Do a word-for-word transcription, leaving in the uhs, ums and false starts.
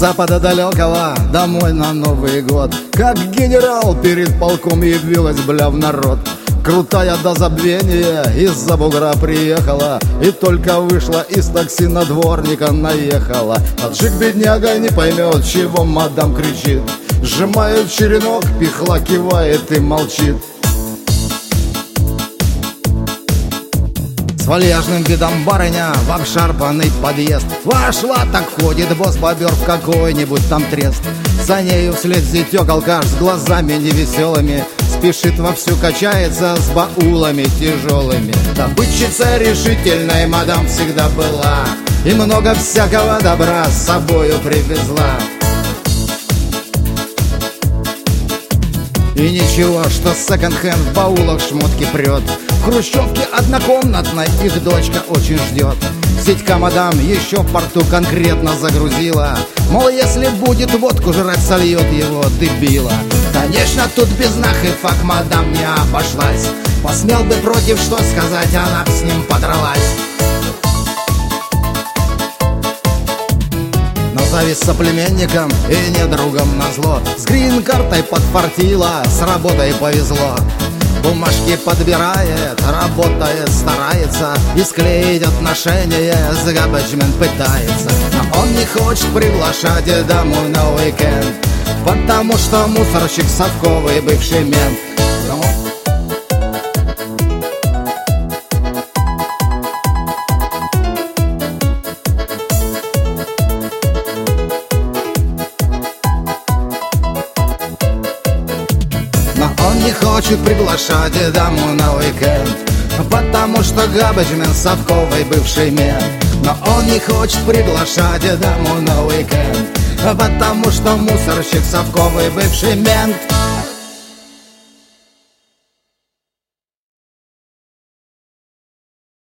запада далекого домой на Новый год. Как генерал перед полком явилась, бля, в народ. Крутая до забвения из-за бугра приехала, и только вышла из такси на дворника наехала. Таджик-бедняга не поймет, чего мадам кричит, сжимает черенок, пихла кивает и молчит. С вальяжным видом барыня в обшарпанный подъезд вошла, так входит босс бобер в какой-нибудь там трест. За нею вслед зятёк алкаш с глазами невеселыми, спешит вовсю, качается с баулами тяжелыми. Добытчица решительной мадам всегда была, и много всякого добра с собою привезла. И ничего, что секонд-хенд в баулах шмотки прет. В хрущевке однокомнатной их дочка очень ждет. Сетька мадам еще в порту конкретно загрузила, мол, если будет водку жрать, сольет его дебила. Конечно, тут без нах и фак мадам не обошлась. Посмел бы против что сказать, она б с ним подралась. Но зависть соплеменникам и недругам назло, с грин-картой подфартила, с работой повезло. Бумажки подбирает, работает, старается, и склеить отношения с габэджмен пытается. Но он не хочет приглашать домой на уикенд, потому что мусорщик совковый бывший мент. Ну, он не хочет приглашать домой на уикенд, потому что габэджмен совковый бывший мент. Но он не хочет приглашать домой на уикенд, потому что мусорщик совковый бывший мент.